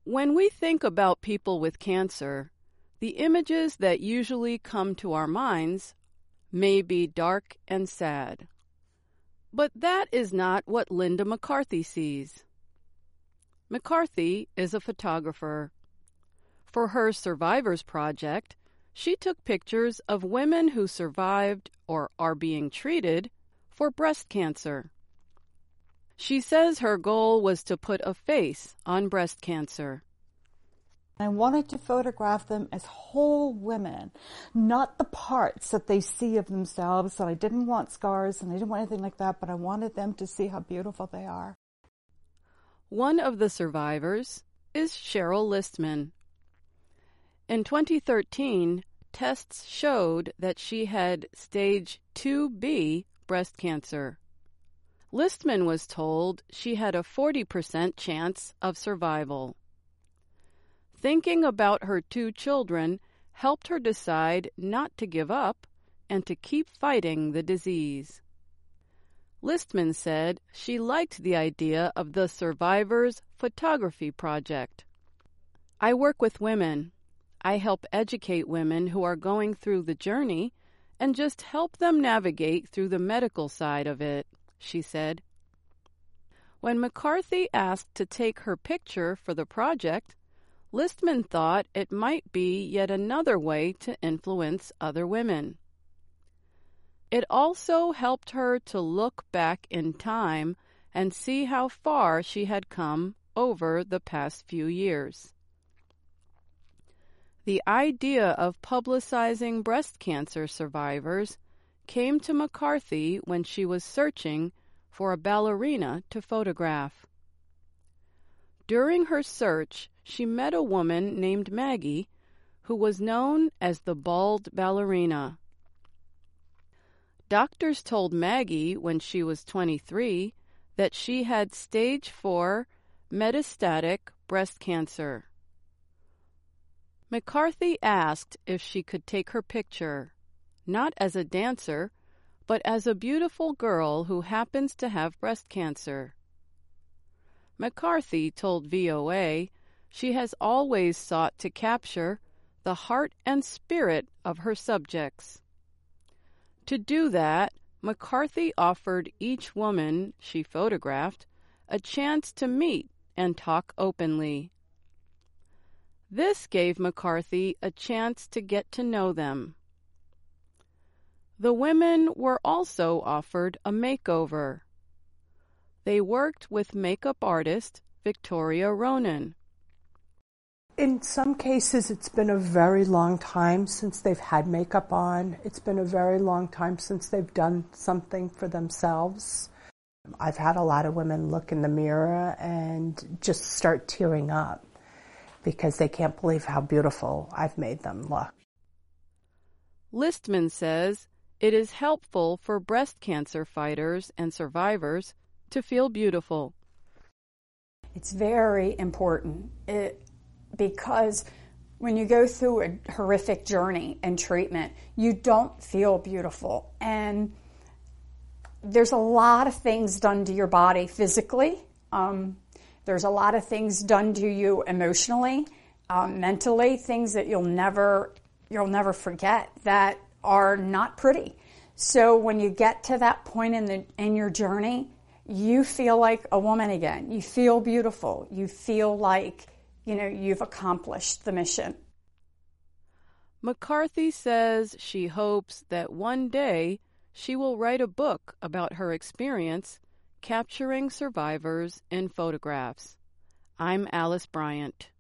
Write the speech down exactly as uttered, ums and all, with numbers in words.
When we think about people with cancer, the images that usually come to our minds may be dark and sad. But that is not what Linda McCarthy sees. McCarthy is a photographer. For her Survivors Project, she took pictures of women who survived or are being treated for breast cancer. She says her goal was to put a face on breast cancer. I wanted to photograph them as whole women, not the parts that they see of themselves. And I didn't want scars and I didn't want anything like that, but I wanted them to see how beautiful they are. One of the survivors is Cheryl Listman. In twenty thirteen, tests showed that she had stage two B breast cancer. Listman was told she had a forty percent chance of survival. Thinking about her two children helped her decide not to give up and to keep fighting the disease. Listman said she liked the idea of the Survivors Photography Project. I work with women. I help educate women who are going through the journey and just help them navigate through the medical side of it, she said. When McCarthy asked to take her picture for the project, Listman thought it might be yet another way to influence other women. It also helped her to look back in time and see how far she had come over the past few years. The idea of publicizing breast cancer survivors came to McCarthy when she was searching for a ballerina to photograph. During her search, she met a woman named Maggie who was known as the bald ballerina. Doctors told Maggie when she was twenty-three that she had stage four metastatic breast cancer. McCarthy asked if she could take her picture, not as a dancer, but as a beautiful girl who happens to have breast cancer. McCarthy told V O A she has always sought to capture the heart and spirit of her subjects. To do that, McCarthy offered each woman she photographed a chance to meet and talk openly. This gave McCarthy a chance to get to know them. The women were also offered a makeover. They worked with makeup artist Victoria Ronan. In some cases, it's been a very long time since they've had makeup on. It's been a very long time since they've done something for themselves. I've had a lot of women look in the mirror and just start tearing up because they can't believe how beautiful I've made them look. Listman says it is helpful for breast cancer fighters and survivors to feel beautiful. It's very important it, because when you go through a horrific journey and treatment, you don't feel beautiful. And there's a lot of things done to your body physically. Um, there's a lot of things done to you emotionally, um, mentally, things that you'll never, you'll never forget that are not pretty. So when you get to that point in the in your journey, you feel like a woman again. You feel beautiful. You feel like, you know, you've accomplished the mission. McCarthy says she hopes that one day she will write a book about her experience capturing survivors in photographs. I'm Alice Bryant.